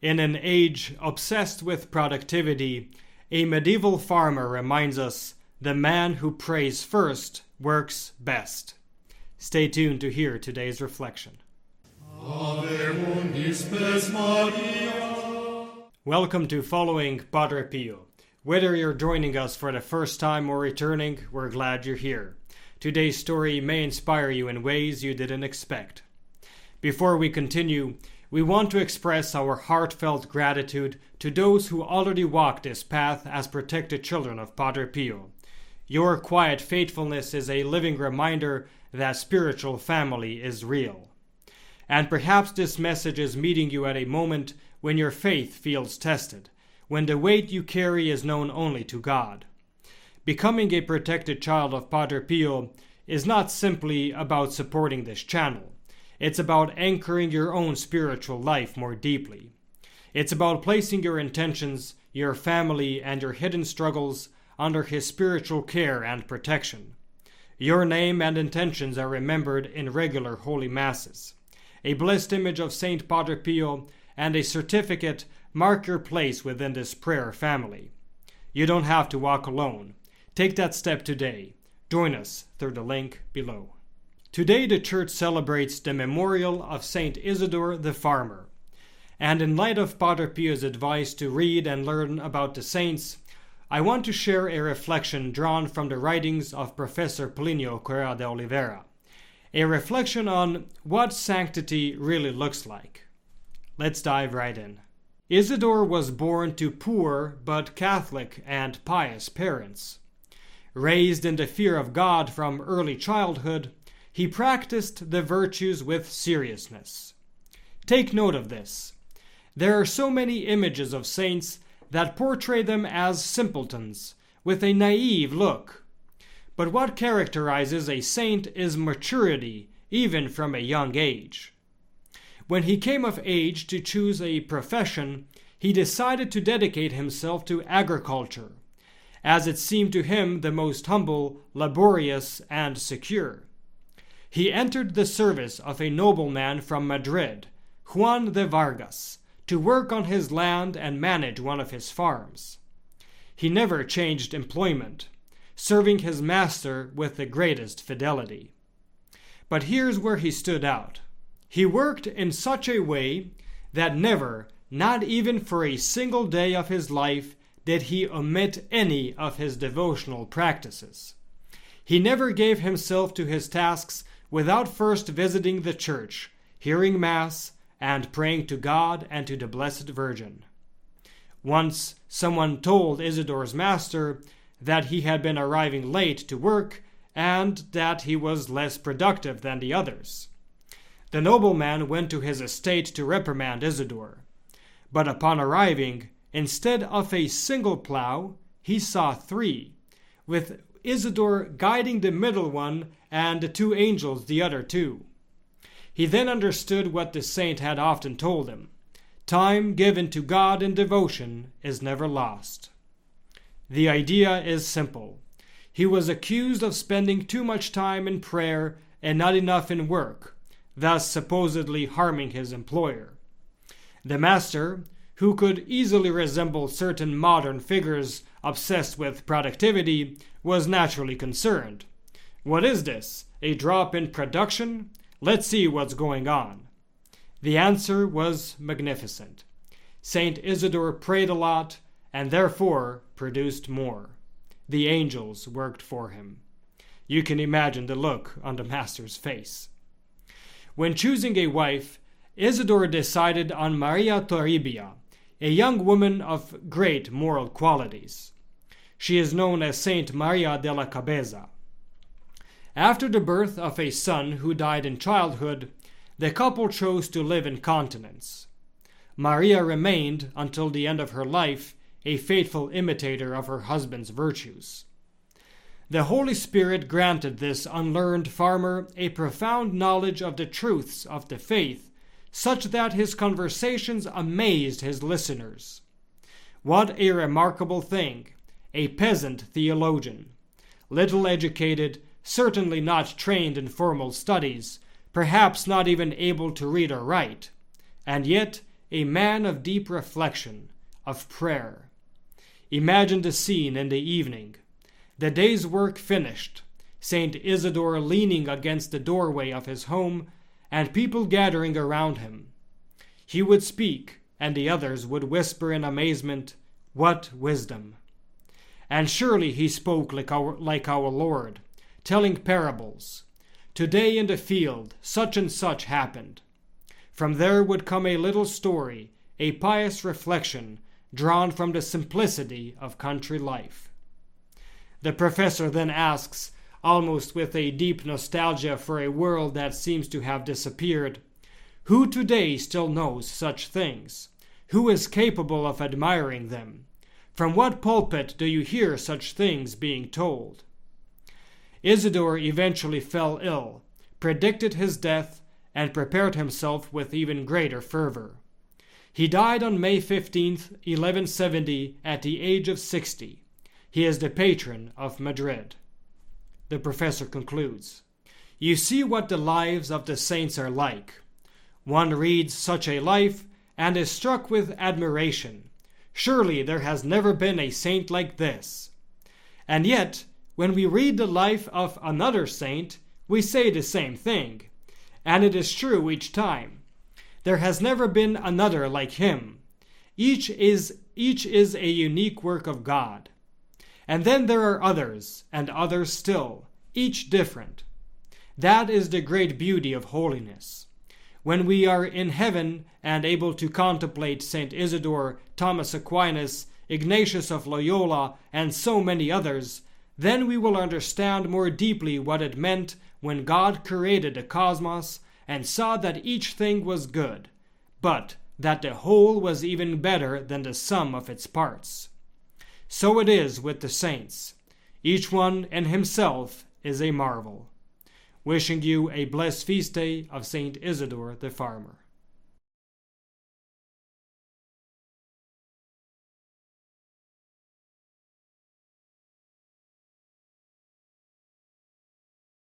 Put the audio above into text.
In an age obsessed with productivity, a medieval farmer reminds us the man who prays first works best. Stay tuned to hear today's reflection. Welcome to Following Padre Pio. Whether you're joining us for the first time or returning, we're glad you're here. Today's story may inspire you in ways you didn't expect. Before we continue, we want to express our heartfelt gratitude to those who already walked this path as protected children of Padre Pio. Your quiet faithfulness is a living reminder that spiritual family is real. And perhaps this message is meeting you at a moment when your faith feels tested, when the weight you carry is known only to God. Becoming a protected child of Padre Pio is not simply about supporting this channel. It's about anchoring your own spiritual life more deeply. It's about placing your intentions, your family, and your hidden struggles under his spiritual care and protection. Your name and intentions are remembered in regular holy masses. A blessed image of Saint Padre Pio and a certificate mark your place within this prayer family. You don't have to walk alone. Take that step today. Join us through the link below. Today the Church celebrates the memorial of Saint Isidore the Farmer. And in light of Padre Pio's advice to read and learn about the saints, I want to share a reflection drawn from the writings of Professor Plinio Correa de Oliveira. A reflection on what sanctity really looks like. Let's dive right in. Isidore was born to poor but Catholic and pious parents. Raised in the fear of God from early childhood, he practiced the virtues with seriousness. Take note of this. There are so many images of saints that portray them as simpletons, with a naive look. But what characterizes a saint is maturity, even from a young age. When he came of age to choose a profession, he decided to dedicate himself to agriculture, as it seemed to him the most humble, laborious, and secure. He entered the service of a nobleman from Madrid, Juan de Vargas, to work on his land and manage one of his farms. He never changed employment, serving his master with the greatest fidelity. But here's where he stood out. He worked in such a way that never, not even for a single day of his life, did he omit any of his devotional practices. He never gave himself to his tasks without first visiting the church, hearing Mass, and praying to God and to the Blessed Virgin. Once, someone told Isidore's master that he had been arriving late to work and that he was less productive than the others. The nobleman went to his estate to reprimand Isidore. But upon arriving, instead of a single plough, he saw 3, with Isidore guiding the middle one and the 2 angels the other 2. He then understood what the saint had often told him. Time given to God in devotion is never lost. The idea is simple. He was accused of spending too much time in prayer and not enough in work, thus supposedly harming his employer. The master, who could easily resemble certain modern figures obsessed with productivity, was naturally concerned. What is this? A drop in production? Let's see what's going on. The answer was magnificent. Saint Isidore prayed a lot and therefore produced more. The angels worked for him. You can imagine the look on the master's face. When choosing a wife, Isidore decided on Maria Toribia, a young woman of great moral qualities. She is known as Saint Maria de la Cabeza. After the birth of a son who died in childhood, the couple chose to live in continence. Maria remained, until the end of her life, a faithful imitator of her husband's virtues. The Holy Spirit granted this unlearned farmer a profound knowledge of the truths of the faith, such that his conversations amazed his listeners. What a remarkable thing! A peasant theologian, little educated, certainly not trained in formal studies, perhaps not even able to read or write, and yet a man of deep reflection, of prayer. Imagine the scene in the evening. The day's work finished, St. Isidore leaning against the doorway of his home, and people gathering around him. He would speak, and the others would whisper in amazement, "What wisdom!" And surely he spoke like our Lord, telling parables. Today in the field, such and such happened. From there would come a little story, a pious reflection, drawn from the simplicity of country life. The professor then asks, almost with a deep nostalgia for a world that seems to have disappeared, who today still knows such things? Who is capable of admiring them? From what pulpit do you hear such things being told? Isidore eventually fell ill, predicted his death, and prepared himself with even greater fervor. He died on May 15th, 1170, at the age of 60. He is the patron of Madrid. The professor concludes, "You see what the lives of the saints are like. One reads such a life and is struck with admiration. Surely there has never been a saint like this. And yet, when we read the life of another saint, we say the same thing. And it is true each time. There has never been another like him. Each is a unique work of God. And then there are others, and others still, each different. That is the great beauty of holiness. When we are in heaven and able to contemplate St. Isidore, Thomas Aquinas, Ignatius of Loyola, and so many others, then we will understand more deeply what it meant when God created the cosmos and saw that each thing was good, but that the whole was even better than the sum of its parts. So it is with the saints. Each one in himself is a marvel." Wishing you a blessed feast day of St. Isidore the Farmer.